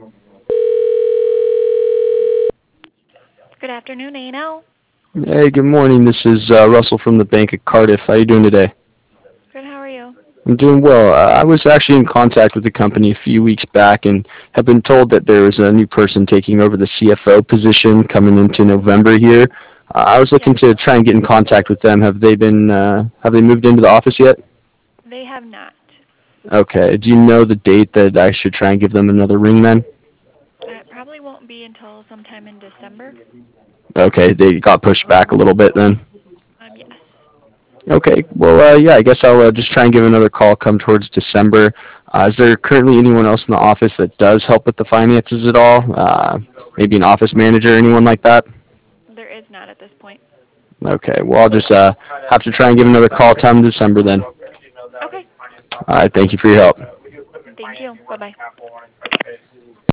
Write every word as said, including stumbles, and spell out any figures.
Good afternoon, A and L. Hey, good morning. This is uh, Russell from the Bank of Cardiff. How you doing today? Good, how are you? I'm doing well. Uh, I was actually in contact with the company a few weeks back and have been told that there was a new person taking over the C F O position coming into November here. Uh, I was Yes, looking to try and get in contact with them. Have they been uh, have they moved into the office yet? they have not. Okay. Do you know the date that I should try and give them another ring then? It probably won't be until sometime in December. Okay, they got pushed back a little bit then. Um, yes. Okay. Well, uh, yeah, I guess I'll uh, just try and give another call come towards December. Uh, is there currently anyone else in the office that does help with the finances at all? Uh, maybe an office manager, anyone like that? There is not at this point. Okay. Well, I'll just uh, have to try and give another call time in December then. All Okay. right. Thank you for your help. Thank you. Bye-bye.